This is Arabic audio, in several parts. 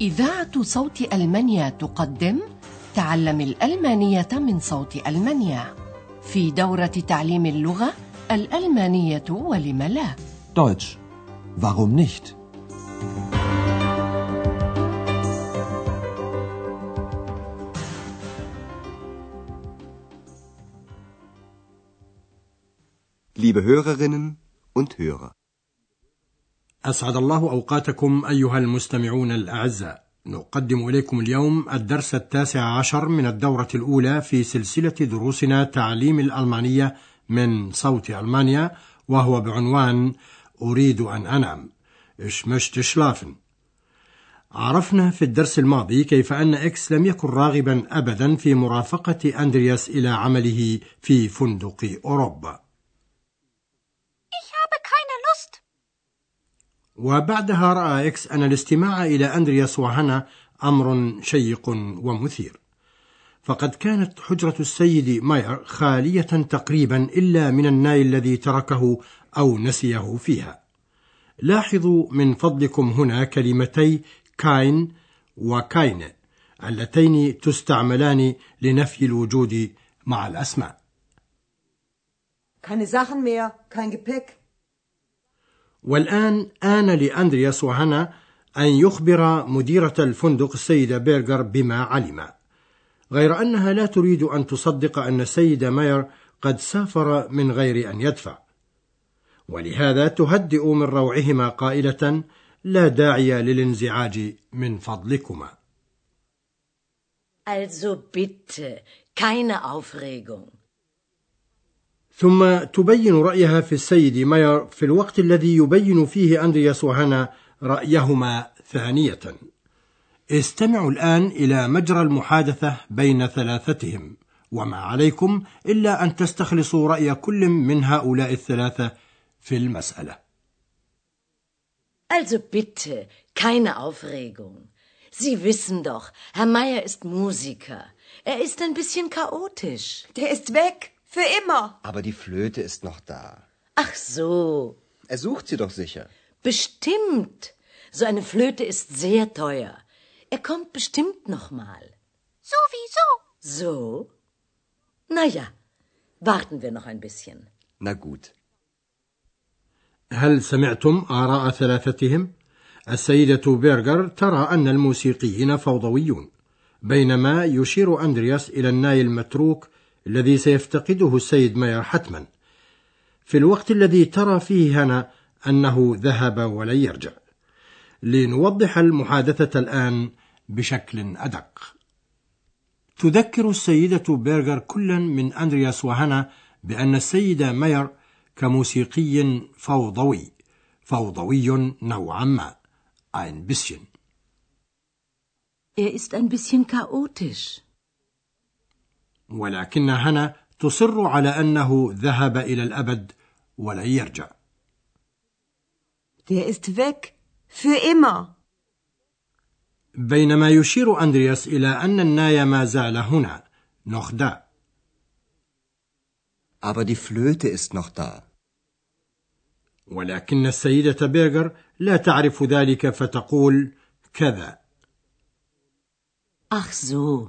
إذاعة صوت ألمانيا تقدم تعلم الألمانية من صوت ألمانيا في دورة تعليم اللغة الألمانية ولم لا. Deutsch. Warum nicht? Liebe Hörerinnen und Hörer. أسعد الله أوقاتكم أيها المستمعون الأعزاء. نقدم إليكم اليوم الدرس 19 من الدورة الأولى في سلسلة دروسنا تعليم الألمانية من صوت ألمانيا، وهو بعنوان أريد أن أنام. Ich möchte schlafen. عرفنا في الدرس الماضي كيف أن إكس لم يكن راغبا أبدا في مرافقة أندرياس إلى عمله في فندق أوروبا. وبعدها رأى إكس أن الاستماع إلى أندرياس وهانا أمر شيق ومثير، فقد كانت حجرة السيد ماير خالية تقريبا إلا من الناي الذي تركه أو نسيه فيها. لاحظوا من فضلكم هنا كلمتي كاين وكاين اللتين تستعملان لنفي الوجود مع الأسماء. Keine Sachen mehr, kein Gepäck. والآن آن لأندرياس وهانا أن يخبر مديرة الفندق السيدة بيرغر بما علم، غير أنها لا تريد أن تصدق أن السيد ماير قد سافر من غير أن يدفع، ولهذا تهدئ من روعهما قائلة: لا داعي للانزعاج من فضلكما. Also bitte, keine Aufregung. ثم تبين رأيها في السيد ماير في الوقت الذي يبين فيه أندرياس وهانا رأيهما ثانية. استمعوا الآن إلى مجرى المحادثة بين ثلاثتهم، وما عليكم إلا أن تستخلصوا رأي كل من هؤلاء الثلاثة في المسألة. Also bitte, keine Aufregung. Sie wissen doch, Herr Meier ist Musiker. Er ist ein bisschen chaotisch. Der ist weg. Für immer. Aber die Flöte ist noch da. Ach so. Er sucht sie doch sicher. Bestimmt. So eine Flöte ist sehr teuer. Er kommt bestimmt noch mal. Sowieso. So? Na ja, warten wir noch ein bisschen. Na gut. هل سمعتم آراء ثلاثتهم؟ السيدة بيرغر ترى أن الموسيقيين فوضويون، بينما يشير أندرياس إلى الناي المتروك الذي سيفتقده السيد ماير حتما، في الوقت الذي ترى فيه هانا أنه ذهب ولن يرجع. لنوضح المحادثة الآن بشكل أدق. تذكر السيدة بيرغر كلا من أندرياس وهانا بأن السيد ماير كموسيقي فوضوي نوعا ما. ein bisschen. Er ist ein bisschen chaotisch. ولكن هانا تصر على أنه ذهب إلى الأبد ولن يرجع. Der ist weg. Für immer. بينما يشير أندرياس إلى أن الناي ما زال هنا noch da. Aber die Flöte ist noch da. ولكن السيدة بيرغر لا تعرف ذلك فتقول كذا. Ach so.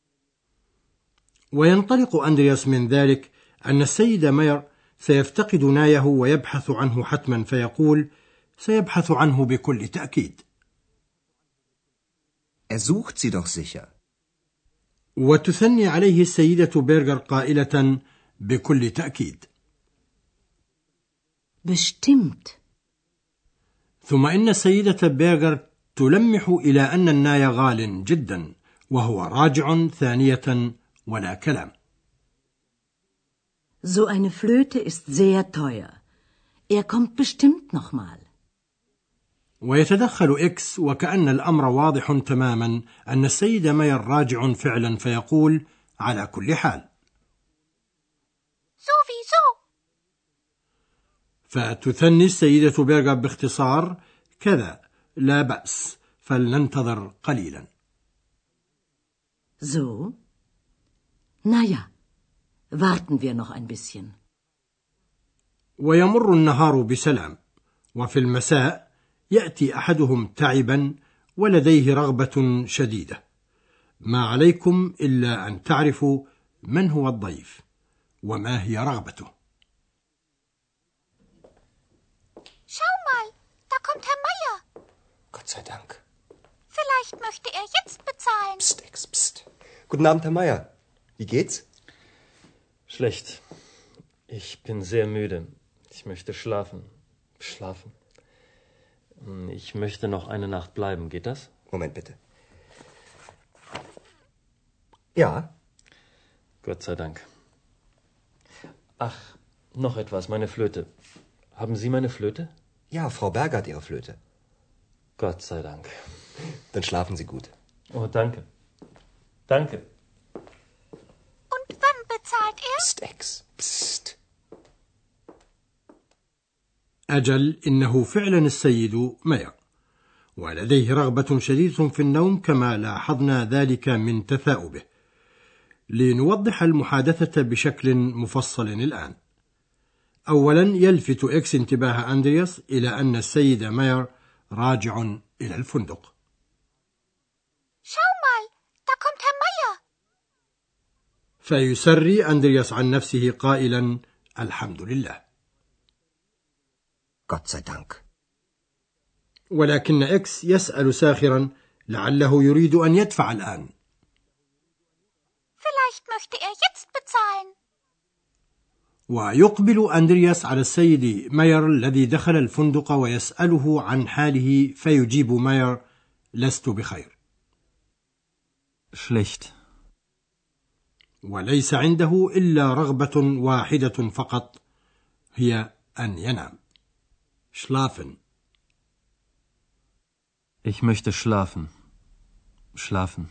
وينطلق أندرياس من ذلك أن السيد ماير سيفتقد نايه ويبحث عنه حتما، فيقول: سيبحث عنه بكل تأكيد. Er sucht sie doch sicher. وتثني عليه السيدة بيرغر قائلة: بكل تأكيد. Bestimmt. ثم إن السيدة بيرغر تلمح إلى أن الناي غال جدا، وهو راجع ثانية ولا كلام. So eine Flöte ist sehr teuer. Er kommt bestimmt noch mal. ويتدخل إكس وكأن الأمر واضح تماما أن السيد ماير راجع فعلا، فيقول: على كل حال. Sowieso. فتثني السيدة بيرغر باختصار: كذا، لا بأس، فلننتظر قليلا. So? Na ja, warten wir noch ein bisschen. ويمر النهار بسلام، وفي المساء يأتي أحدهم تعبا ولديه رغبة شديدة. ما عليكم إلا أن تعرفوا من هو الضيف وما هي رغبته. Schau mal, da kommt Herr Meier. Gott sei Dank. Vielleicht möchte er jetzt bezahlen. Psst, Ex, psst. Guten Abend, Herr Meier. Wie geht's? Schlecht. Ich bin sehr müde. Ich möchte schlafen. Schlafen. Ich möchte noch eine Nacht bleiben. Geht das? Moment bitte. Ja. Gott sei Dank. Ach, noch etwas, meine Flöte. Haben Sie meine Flöte? Ja, Frau Berger hat Ihre Flöte. Gott sei Dank. Dann schlafen Sie gut. Oh, danke. Danke. Und wann bezahlt er? Psst, Ex, psst. أجل، إنه فعلا السيد ماير، ولديه رغبة شديدة في النوم كما لاحظنا ذلك من تثاؤبه. لنوضح المحادثة بشكل مفصل الآن. أولا، يلفت إكس انتباه أندرياس إلى أن السيد ماير راجع إلى الفندق. Schau mal, da kommt Herr Meier. فيسري أندرياس عن نفسه قائلا الحمد لله. Gott sei Dank. ولكن إكس يسأل ساخرا لعله يريد أن يدفع الآن. Vielleicht möchte er jetzt bezahlen. ويقبل أندرياس على السيد ماير الذي دخل الفندق ويسأله عن حاله، فيجيب ماير لست بخير. Schlecht. وليس عنده إلا رغبة واحدة فقط، هي أن ينام. Schlafen. Ich möchte schlafen. Schlafen.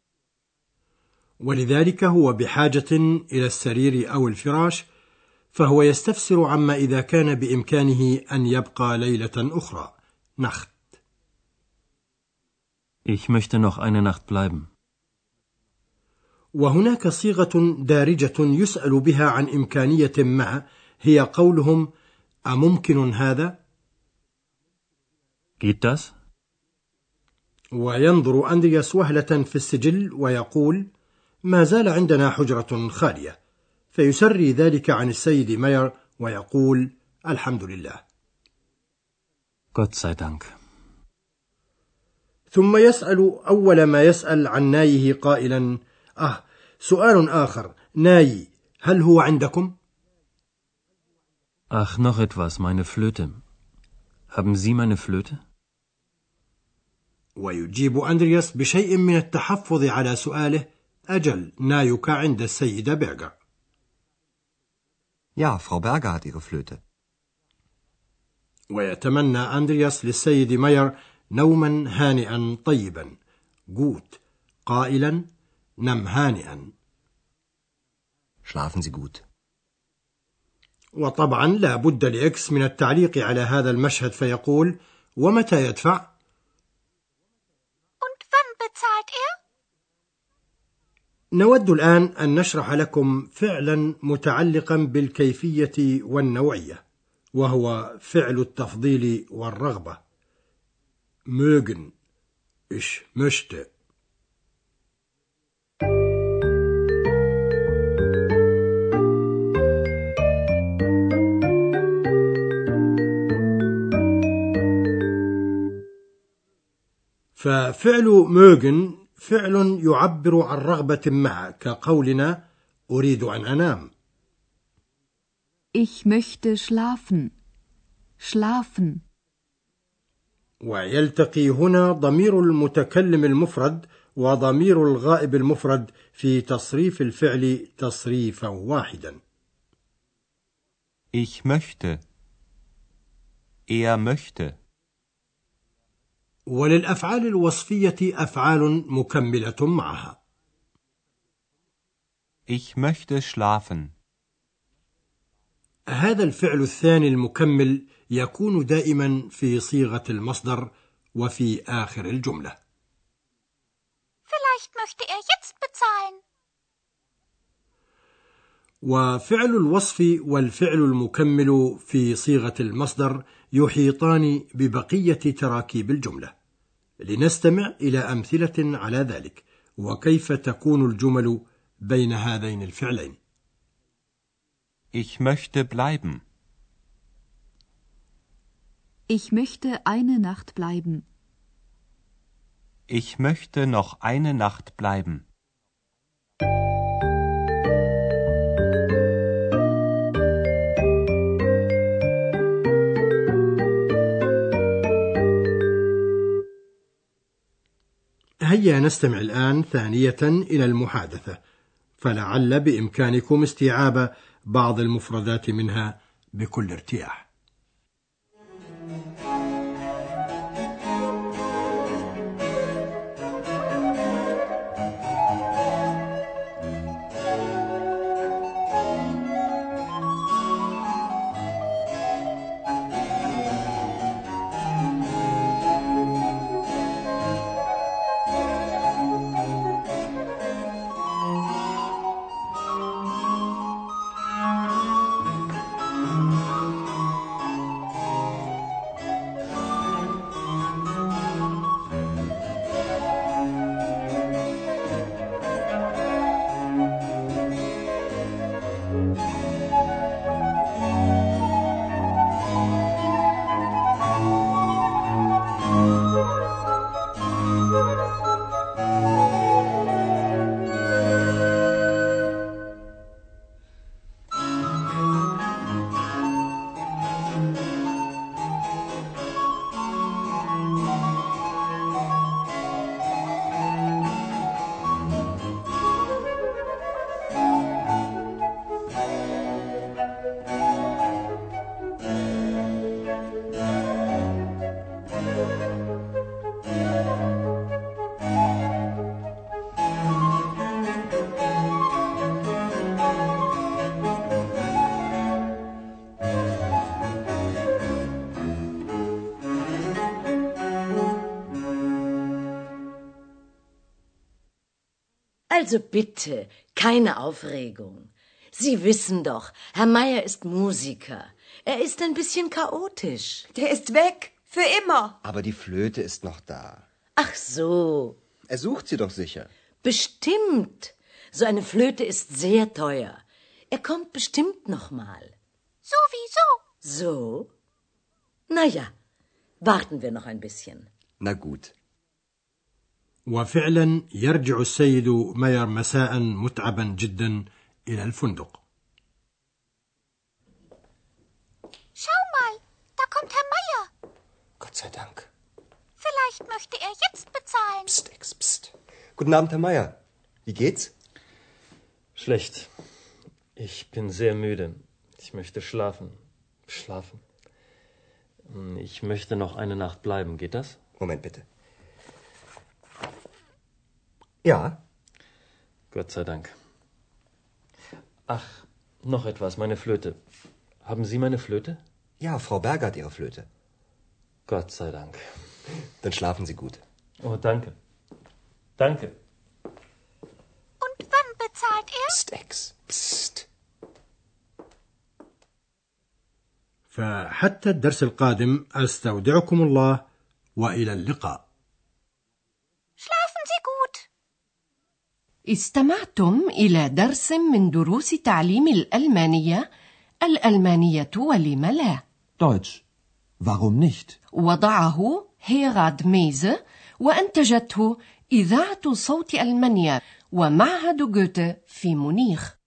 ولذلك هو بحاجة إلى السرير أو الفراش، فهو يستفسر عما إذا كان بإمكانه أن يبقى ليلة أخرى. Nacht. Ich möchte noch eine Nacht bleiben. وهناك صيغة دارجة يسأل بها عن إمكانية ما، هي قولهم أممكن هذا؟ Geht das? وينظر أندرياس وهلة في السجل ويقول ما زال عندنا حجرة خالية، فيسري ذلك عن السيد ماير ويقول الحمد لله. Gott sei Dank. ثم يسأل أول ما يسأل عن نايه قائلا سؤال آخر، ناي هل هو عندكم؟ Ach, noch etwas, meine Flöte. Haben Sie meine Flöte? ويجيب أندرياس بشيء من التحفظ على سؤاله أجل، نايك عند السيدة بيرغر. Ja, Frau Berger hat ihre Flöte. ويتمنى أندرياس للسيد ماير نوما هانئا طيبا، gut، قائلا نم هانئا. Schlafen Sie gut. وطبعا لا بد لإكس من التعليق على هذا المشهد، فيقول ومتى يدفع؟ Und wann bezahlt er? نود الآن أن نشرح لكم فعلا متعلقا بالكيفية والنوعية، وهو فعل التفضيل والرغبة. mögen، ich möchte. ففعل mögen فعل يعبر عن رغبة ما، كقولنا أريد أن أنام. Ich möchte schlafen. Schlafen. ويلتقي هنا ضمير المتكلم المفرد وضمير الغائب المفرد في تصريف الفعل تصريفا واحدا. Ich möchte. Er möchte. وللأفعال الوصفية أفعال مكملة معها. Ich möchte schlafen. هذا الفعل الثاني المكمل يكون دائما في صيغة المصدر وفي آخر الجملة. Vielleicht möchte er jetzt bezahlen. وفعل الوصف والفعل المكمل في صيغة المصدر يحيطان ببقية تراكيب الجملة، لنستمع إلى أمثلة على ذلك وكيف تكون الجمل بين هذين الفعلين. Ich möchte bleiben. Ich möchte eine Nacht bleiben. Ich möchte noch eine Nacht bleiben. هيا نستمع الآن ثانية إلى المحادثة، فلعل بإمكانكم استيعاب بعض المفردات منها بكل ارتياح. Also bitte, keine Aufregung. Sie wissen doch, Herr Meier ist Musiker. Er ist ein bisschen chaotisch. Der ist weg. Für immer. Aber die Flöte ist noch da. Ach so. Er sucht sie doch sicher. Bestimmt. So eine Flöte ist sehr teuer. Er kommt bestimmt noch mal. Sowieso. So? Na ja, warten wir noch ein bisschen. Na gut. وفعلا يرجع السيد ماير مساء متعبا جدا إلى الفندق. Schau mal, da kommt Herr Meier. Gott sei Dank. Vielleicht möchte er jetzt bezahlen. Psst, Ex, psst. Guten Abend, Herr Meier. Wie geht's? Schlecht. Ich bin sehr müde. Ich möchte schlafen. Schlafen. Ich möchte noch eine Nacht bleiben. Geht das? Moment bitte. Ja. Gott sei Dank. Ach, noch etwas, meine Flöte. Haben Sie meine Flöte? Ja, Frau Berger hat Ihre Flöte. Gott sei Dank. Dann schlafen Sie gut. Oh, danke. Danke. Und wann bezahlt er? Psst, Ex, psst. فحتى الدرس القادم أستودعكم الله وإلى اللقاء. Schlafen Sie gut. استمعتم إلى درس من دروس تعليم الألمانية، الألمانية ولم لا. Deutsch. Warum nicht? وضعه هيراد ميزه وأنتجته إذاعة صوت ألمانيا ومعهد جوته في مونيخ.